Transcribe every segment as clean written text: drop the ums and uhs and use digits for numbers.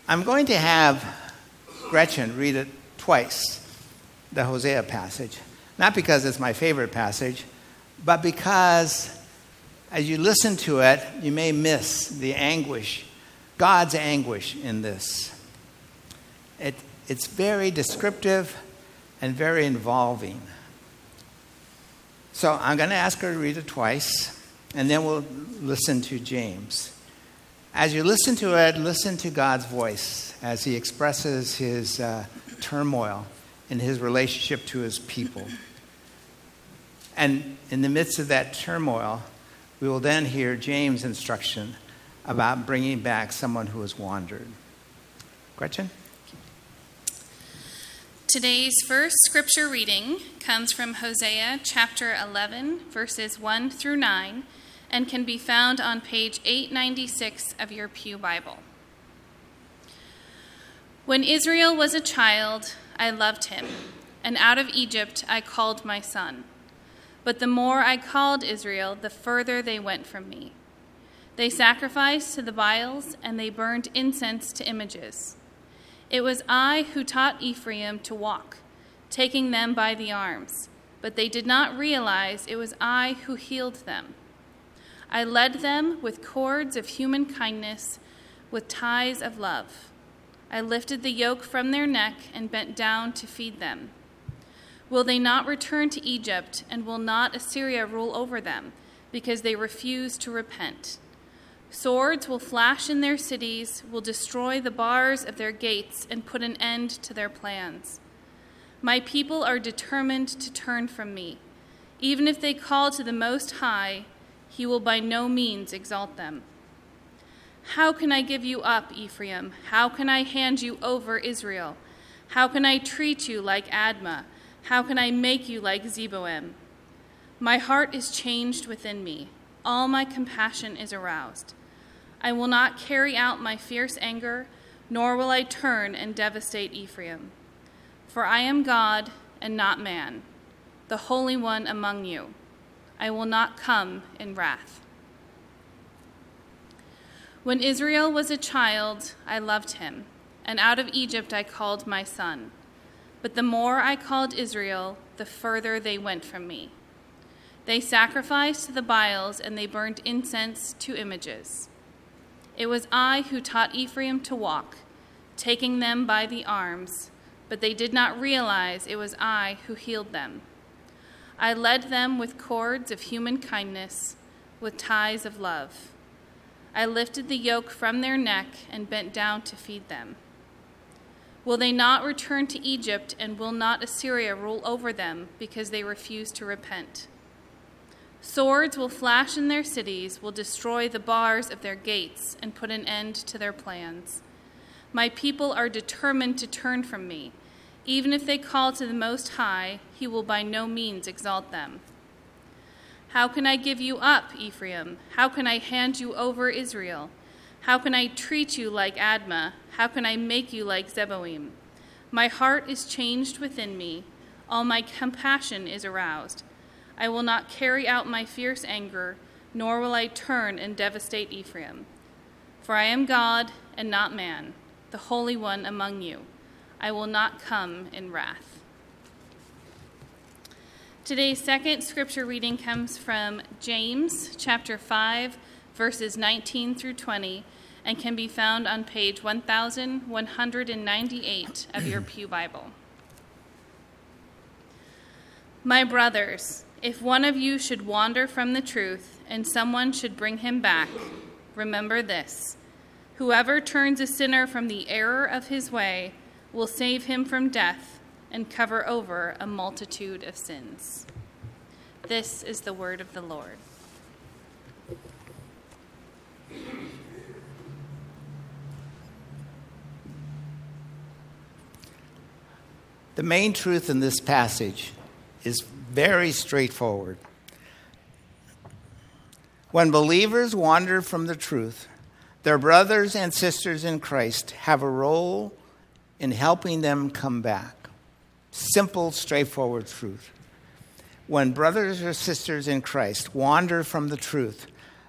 I'm going to have Gretchen read it twice, the Hosea passage. Not because it's my favorite passage, but because as you listen to it, you may miss the anguish, God's anguish in this. It's very descriptive and very involving. So I'm going to ask her to read it twice, and then we'll listen to James. As you listen to it, listen to God's voice as he expresses his turmoil in his relationship to his people. And in the midst of that turmoil, we will then hear James' instruction about bringing back someone who has wandered. Gretchen? Today's first scripture reading comes from Hosea chapter 11, verses 1 through 9, and can be found on page 896 of your Pew Bible. When Israel was a child, I loved him, and out of Egypt I called my son. But the more I called Israel, the further they went from me. They sacrificed to the Baals, and they burned incense to images. It was I who taught Ephraim to walk, taking them by the arms, but they did not realize it was I who healed them. I led them with cords of human kindness, with ties of love. I lifted the yoke from their neck and bent down to feed them. Will they not return to Egypt, and will not Assyria rule over them, because they refuse to repent? Swords will flash in their cities, will destroy the bars of their gates, and put an end to their plans. My people are determined to turn from me. Even if they call to the Most High, he will by no means exalt them. How can I give you up, Ephraim? How can I hand you over, Israel? How can I treat you like Admah? How can I make you like Zeboim? My heart is changed within me. All my compassion is aroused. I will not carry out my fierce anger, nor will I turn and devastate Ephraim. For I am God and not man, the Holy One among you. I will not come in wrath. When Israel was a child, I loved him, and out of Egypt I called my son. But the more I called Israel, the further they went from me. They sacrificed to the Baals, and they burned incense to images. It was I who taught Ephraim to walk, taking them by the arms, but they did not realize it was I who healed them. I led them with cords of human kindness, with ties of love. I lifted the yoke from their neck and bent down to feed them. Will they not return to Egypt, and will not Assyria rule over them, because they refuse to repent? Swords will flash in their cities, will destroy the bars of their gates, and put an end to their plans. My people are determined to turn from me. Even if they call to the Most High, he will by no means exalt them. How can I give you up, Ephraim? How can I hand you over, Israel? How can I treat you like Admah? How can I make you like Zeboim? My heart is changed within me. All my compassion is aroused. I will not carry out my fierce anger, nor will I turn and devastate Ephraim. For I am God and not man, the Holy One among you. I will not come in wrath. Today's second scripture reading comes from James chapter 5, verses 19 through 20, and can be found on page 1198 of your Pew Bible. My brothers, if one of you should wander from the truth, and someone should bring him back, remember this: whoever turns a sinner from the error of his way will save him from death and cover over a multitude of sins. This is the word of the Lord. The main truth in this passage is very straightforward. When believers wander from the truth, their brothers and sisters in Christ have a role in helping them come back. Simple, straightforward truth. When brothers or sisters in Christ wander from the truth,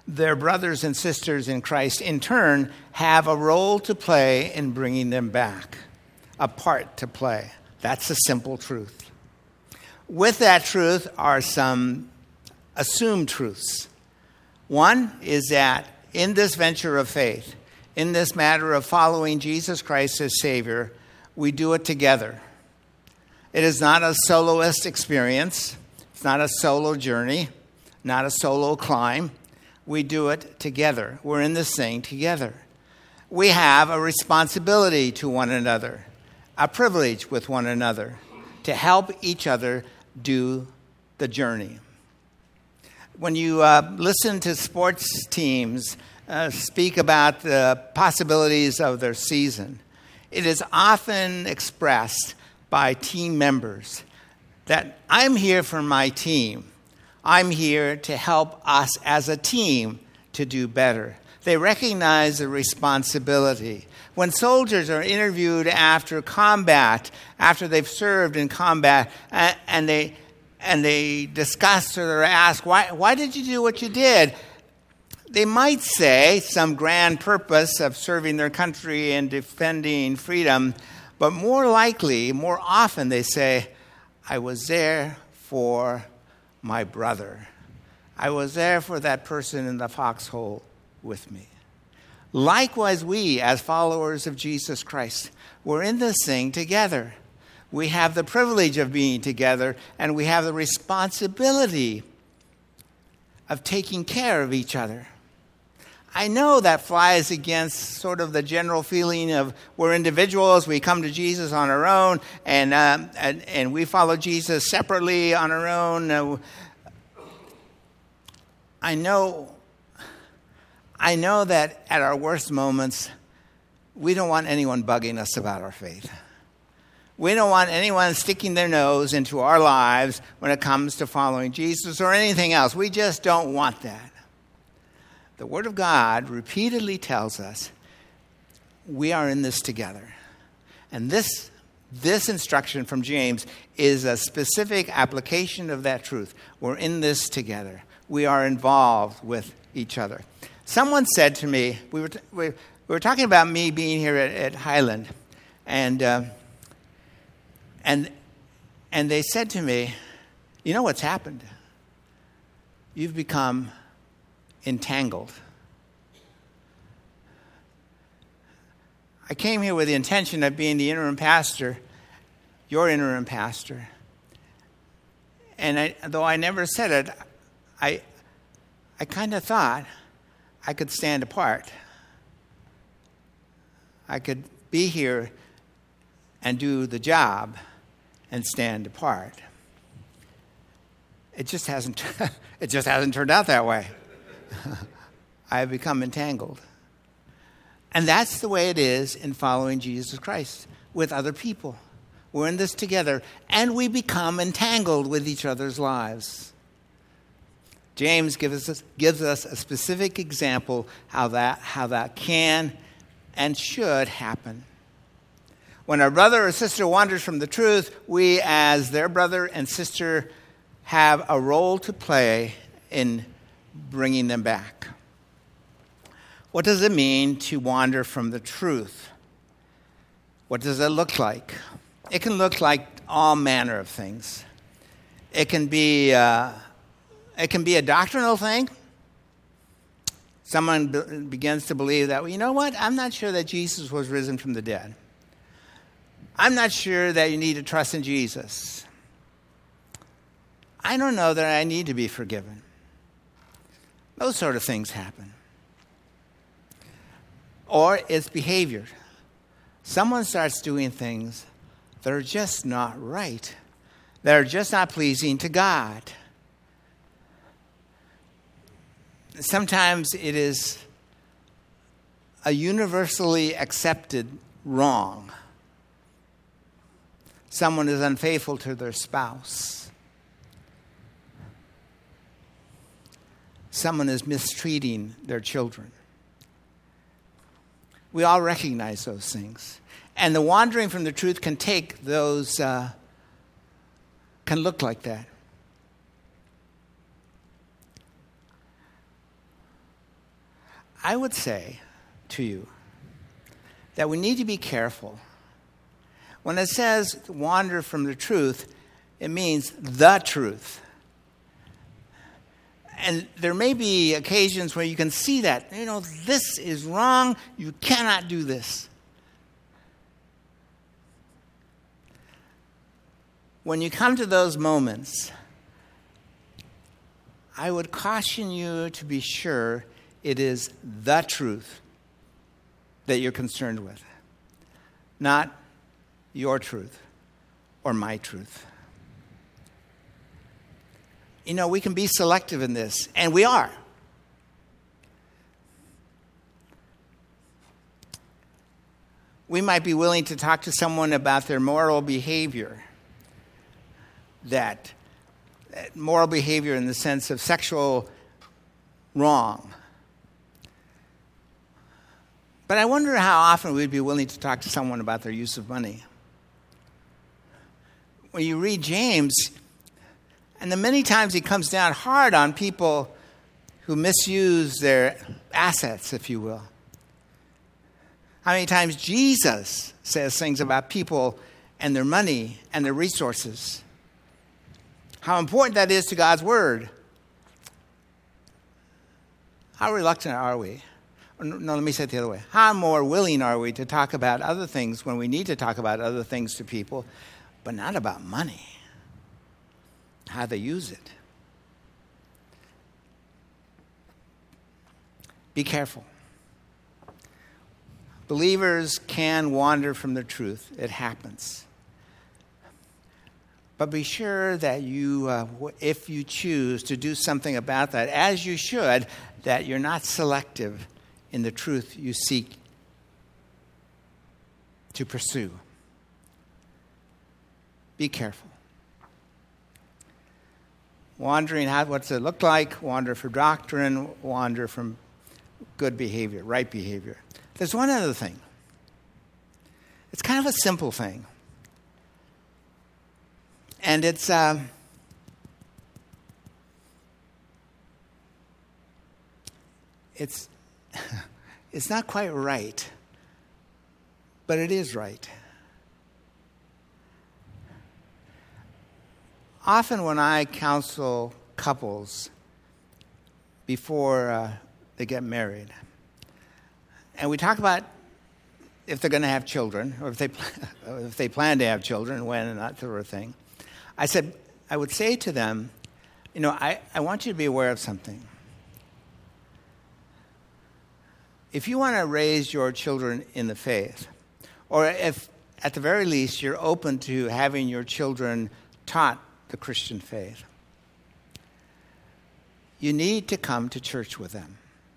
their brothers and sisters in Christ, in turn, have a role to play in bringing them back, a part to play. That's a simple truth. With that truth are some assumed truths. One is that in this venture of faith, in this matter of following Jesus Christ as Savior, we do it together. It is not a soloist experience. It's not a solo journey, not a solo climb. We do it together. We're in this thing together. We have a responsibility to one another, a privilege with one another, to help each other do the journey. When you listen to sports teams speak about the possibilities of their season, it is often expressed by team members that I'm here for my team. I'm here to help us as a team to do better. They recognize the responsibility. When soldiers are interviewed after combat, after they've served in combat, and they discuss or they're asked, why did you do what you did? They might say some grand purpose of serving their country and defending freedom, but more often they say, I was there for my brother. I was there for that person in the foxhole with me. Likewise, we, as followers of Jesus Christ, we're in this thing together. We have the privilege of being together, and we have the responsibility of taking care of each other. I know that flies against sort of the general feeling of we're individuals, we come to Jesus on our own, and we follow Jesus separately on our own. I know that at our worst moments, we don't want anyone bugging us about our faith. We don't want anyone sticking their nose into our lives when it comes to following Jesus or anything else. We just don't want that. The Word of God repeatedly tells us we are in this together. And this instruction from James is a specific application of that truth. We're in this together. We are involved with each other. Someone said to me, we were talking about me being here at Highland, and they said to me, you know what's happened? You've become entangled. I came here with the intention of being the interim pastor, your interim pastor. And though I never said it, I kind of thought I could stand apart. I could be here and do the job and stand apart. It just hasn't turned out that way. I have become entangled. And that's the way it is in following Jesus Christ with other people. We're in this together, and we become entangled with each other's lives. James gives us a specific example how that can and should happen. When our brother or sister wanders from the truth, we as their brother and sister have a role to play in bringing them back. What does it mean to wander from the truth? What does it look like? It can look like all manner of things. It can be a doctrinal thing. Someone begins to believe that, well, you know what? I'm not sure that Jesus was risen from the dead. I'm not sure that you need to trust in Jesus. I don't know that I need to be forgiven. Those sort of things happen. Or it's behavior. Someone starts doing things that are just not right, that are just not pleasing to God. Sometimes it is a universally accepted wrong. Someone is unfaithful to their spouse. Someone is mistreating their children. We all recognize those things. And the wandering from the truth can take those, can look like that. I would say to you that we need to be careful. When it says wander from the truth, it means the truth. And there may be occasions where you can see that, this is wrong. You cannot do this. When you come to those moments, I would caution you to be sure it is the truth that you're concerned with, not your truth or my truth. We can be selective in this, and we are. We might be willing to talk to someone about their moral behavior, that moral behavior in the sense of sexual wrong. But I wonder how often we'd be willing to talk to someone about their use of money. When you read James, and the many times he comes down hard on people who misuse their assets, if you will. How many times Jesus says things about people and their money and their resources. How important that is to God's word. How reluctant are we? No, let me say it the other way. How more willing are we to talk about other things when we need to talk about other things to people, but not about money, how they use it? Be careful. Believers can wander from the truth. It happens. But be sure that you, if you choose to do something about that, as you should, that you're not selective in the truth you seek to pursue. Be careful. Wandering, what's it look like? Wander for doctrine, wander from good behavior, right behavior. There's one other thing. It's kind of a simple thing. And it's not quite right, but it is right. Often when I counsel couples before they get married, and we talk about if they're going to have children, or if they plan to have children, when and that sort of thing, I would say to them, I want you to be aware of something. If you want to raise your children in the faith, or if at the very least you're open to having your children taught the Christian faith, you need to come to church with them.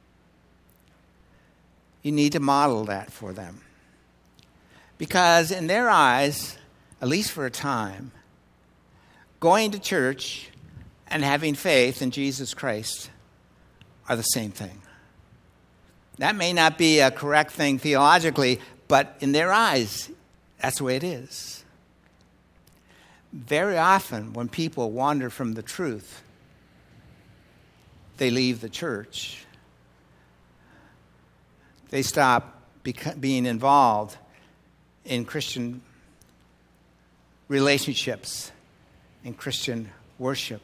You need to model that for them. Because in their eyes, at least for a time, going to church and having faith in Jesus Christ are the same thing. That may not be a correct thing theologically, but in their eyes, that's the way it is. Very often, when people wander from the truth, they leave the church. They stop being involved in Christian relationships, in Christian worship.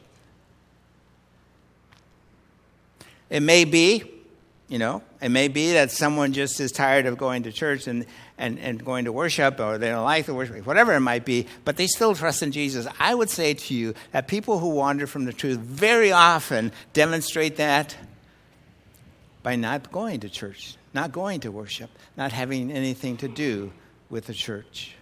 It may be that someone just is tired of going to church and going to worship, or they don't like the worship, whatever it might be, but they still trust in Jesus. I would say to you that people who wander from the truth very often demonstrate that by not going to church, not going to worship, not having anything to do with the church.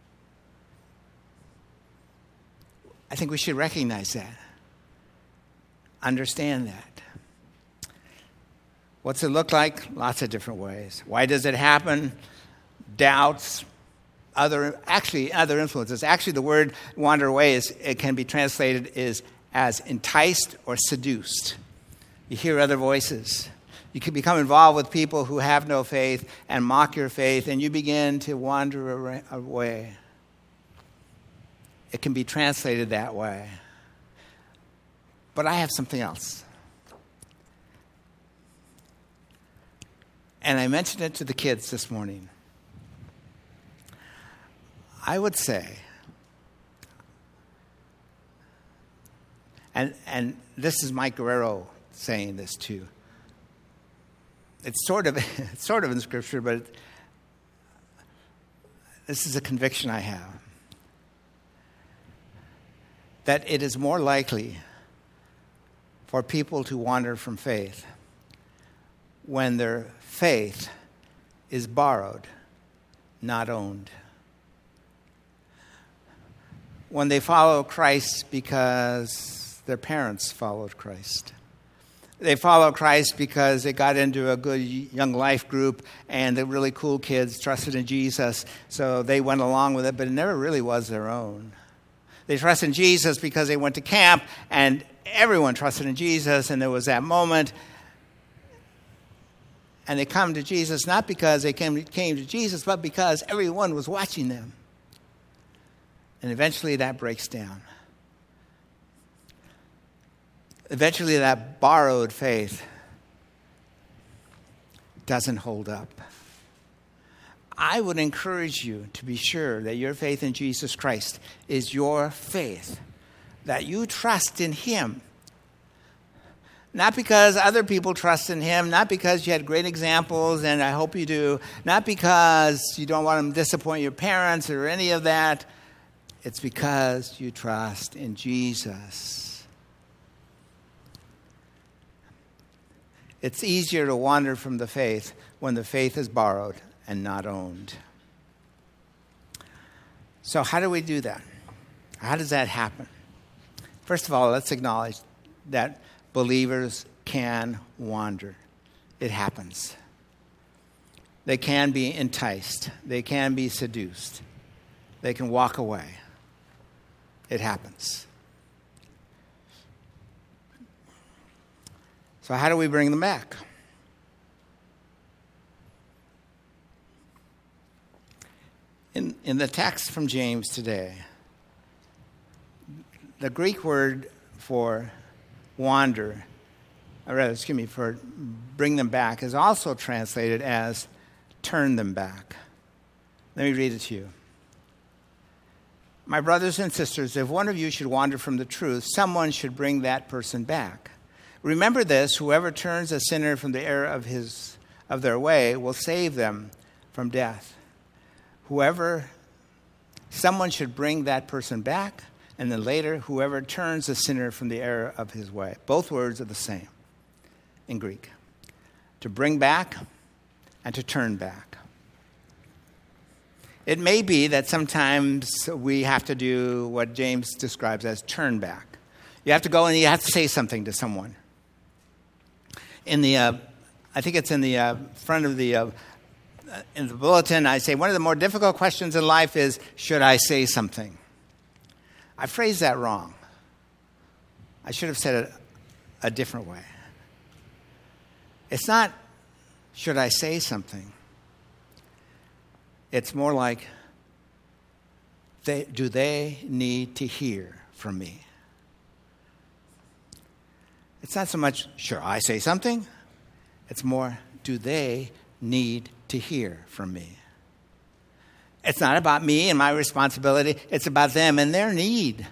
I think we should recognize that. Understand that. What's it look like? Lots of different ways. Why does it happen? Doubts, other influences. Actually, the word wander away it can be translated as enticed or seduced. You hear other voices. You can become involved with people who have no faith and mock your faith, and you begin to wander away. It can be translated that way. But I have something else. And I mentioned it to the kids this morning. I would say, and this is Mike Guerrero saying this too. It's sort of in Scripture, but this is a conviction I have. That it is more likely for people to wander from faith when their faith is borrowed, not owned. When they follow Christ because their parents followed Christ. They follow Christ because they got into a good young life group and the really cool kids trusted in Jesus, so they went along with it, but it never really was their own. They trusted in Jesus because they went to camp and everyone trusted in Jesus, and there was that moment. And they come to Jesus not because they came to Jesus, but because everyone was watching them. And eventually that breaks down. Eventually that borrowed faith doesn't hold up. I would encourage you to be sure that your faith in Jesus Christ is your faith, that you trust in Him. Not because other people trust in Him, not because you had great examples, and I hope you do, not because you don't want to disappoint your parents or any of that. It's because you trust in Jesus. It's easier to wander from the faith when the faith is borrowed and not owned. So how do we do that? How does that happen? First of all, let's acknowledge that believers can wander. It happens. They can be enticed. They can be seduced. They can walk away. It happens. So how do we bring them back? In the text from James today, the Greek word for wander, for bring them back, is also translated as turn them back. Let me read it to you. My brothers and sisters, if one of you should wander from the truth, someone should bring that person back. Remember this, whoever turns a sinner from the error of their way will save them from death. Someone should bring that person back, and then later, whoever turns a sinner from the error of his way. Both words are the same in Greek. To bring back and to turn back. It may be that sometimes we have to do what James describes as turn back. You have to go and you have to say something to someone. I think it's in the front of in the bulletin, I say one of the more difficult questions in life is, should I say something? I phrased that wrong. I should have said it a different way. It's not, should I say something? It's more like, do they need to hear from me? It's not so much, should I say something? It's more, do they need to hear from me? It's not about me and my responsibility. It's about them and their need.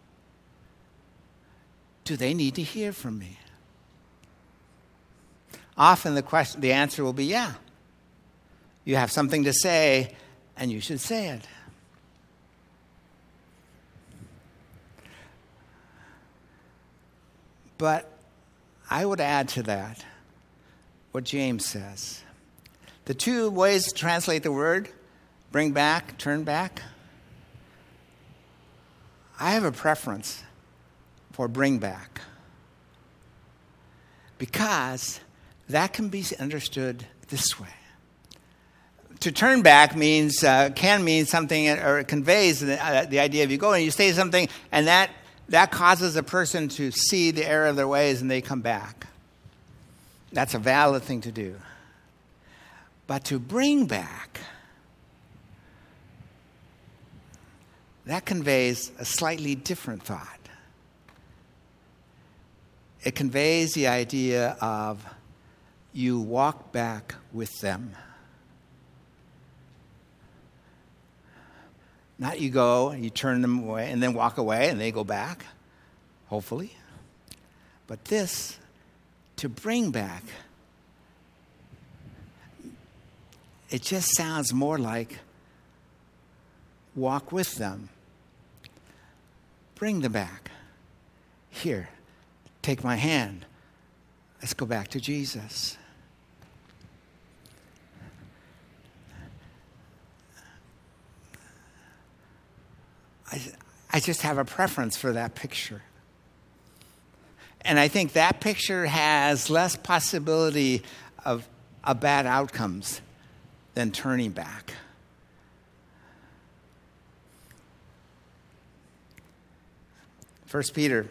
Do they need to hear from me? Often the answer will be, yeah. You have something to say, and you should say it. But I would add to that what James says. The two ways to translate the word, bring back, turn back, I have a preference for bring back. Because that can be understood this way. To turn back can mean something, or it conveys the idea of you go and you say something, and that causes a person to see the error of their ways and they come back. That's a valid thing to do. But to bring back, that conveys a slightly different thought. It conveys the idea of you walk back with them. Not you go and you turn them away and then walk away and they go back, hopefully. But this, to bring back, it just sounds more like walk with them. Bring them back. Here, take my hand. Let's go back to Jesus. I just have a preference for that picture. And I think that picture has less possibility of bad outcomes than turning back. First Peter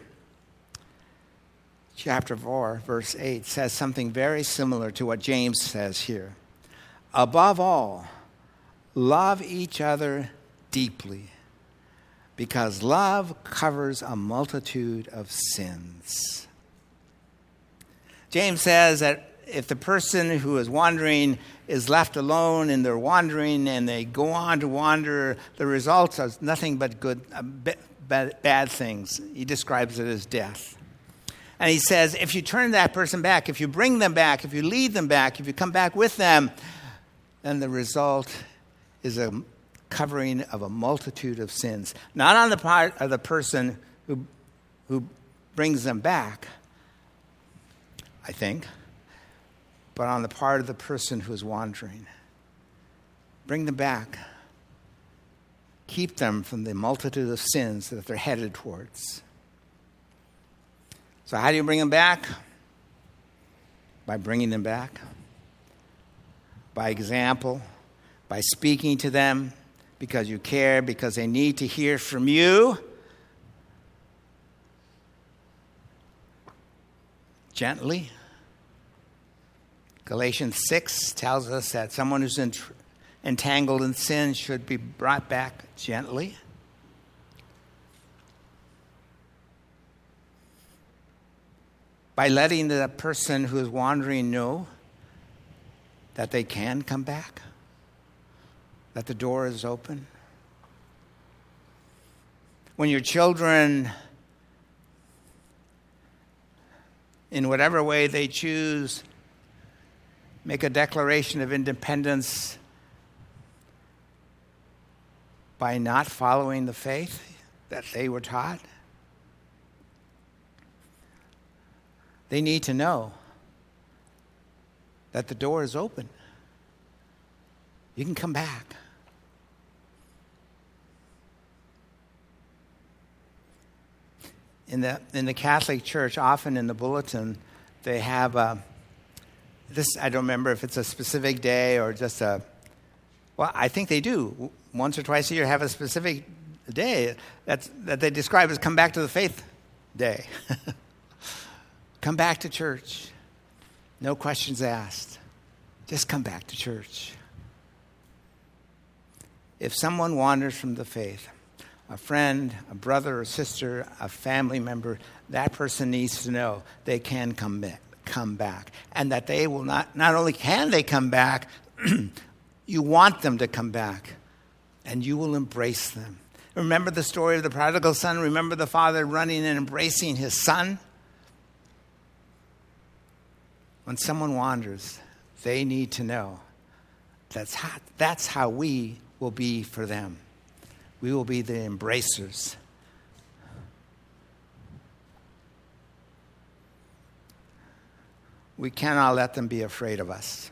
chapter 4, verse 8 says something very similar to what James says here. Above all, love each other deeply, because love covers a multitude of sins. James says that if the person who is wandering is left alone and they're wandering and they go on to wander, the result is nothing but bad things. He describes it as death. And he says, if you turn that person back, if you bring them back, if you lead them back, if you come back with them, then the result is a covering of a multitude of sins. Not on the part of the person who brings them back, I think, but on the part of the person who is wandering. Bring them back. Keep them from the multitude of sins that they're headed towards. So how do you bring them back? By bringing them back. By example. By speaking to them because you care, because they need to hear from you. Gently. Galatians 6 tells us that someone who's entangled in sin should be brought back gently. By letting the person who is wandering know that they can come back, that the door is open. When your children, in whatever way they choose, make a declaration of independence by not following the faith that they were taught, they need to know that the door is open. You can come back. In the Catholic Church, often in the bulletin, they have this. I don't remember if it's a specific day or just a. Well, I think they do. Once or twice a year, have a specific day that they describe as "Come Back to the Faith Day." Come back to church. No questions asked. Just come back to church. If someone wanders from the faith, a friend, a brother or sister, a family member, that person needs to know they can come back. And that they will not only can they come back, you want them to come back. And you will embrace them. Remember the story of the prodigal son? Remember the father running and embracing his son? When someone wanders, they need to know that's how we will be for them. We will be the embracers. We cannot let them be afraid of us.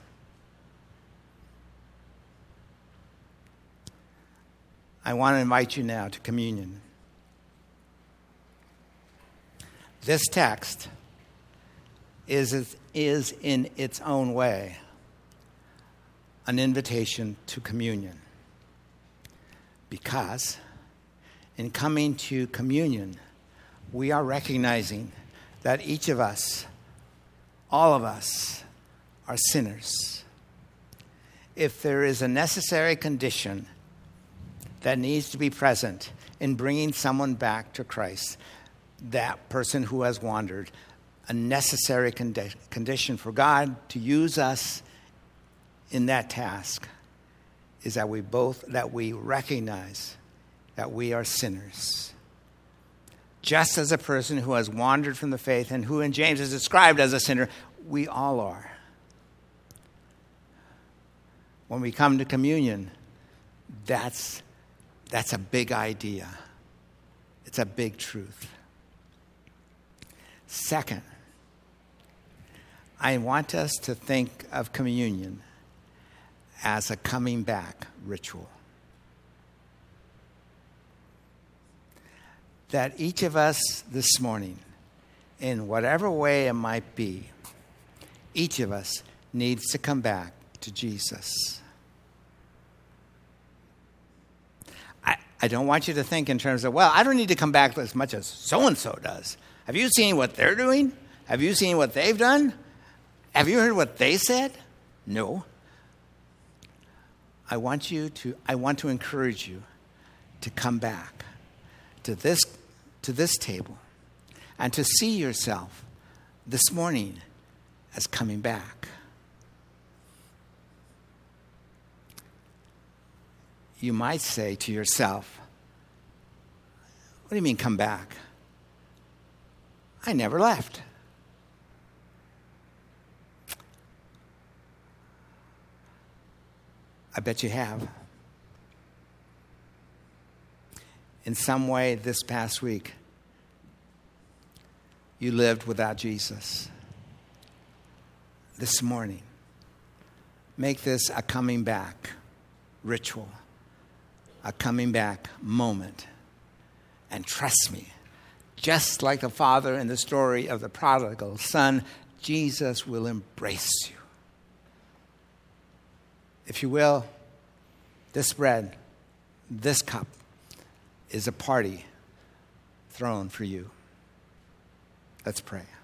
I want to invite you now to communion. This text is in its own way an invitation to communion. Because in coming to communion, we are recognizing that each of us, all of us, are sinners. If there is a necessary condition that needs to be present in bringing someone back to Christ, that person who has wandered, a necessary condition for God to use us in that task is that we recognize that we are sinners. Just as a person who has wandered from the faith and who in James is described as a sinner, we all are. When we come to communion, that's a big idea. It's a big truth. Second, I want us to think of communion as a coming back ritual. That each of us this morning, in whatever way it might be, each of us needs to come back to Jesus. I don't want you to think in terms of, well, I don't need to come back as much as so-and-so does. Have you seen what they're doing? Have you seen what they've done? Have you heard what they said? No. I want to encourage you to come back to this table and to see yourself this morning as coming back. You might say to yourself, what do you mean come back? I never left. I bet you have. In some way this past week, you lived without Jesus. This morning, make this a coming back ritual, a coming back moment. And trust me, just like the father in the story of the prodigal son, Jesus will embrace you. If you will, this bread, this cup is a party thrown for you. Let's pray.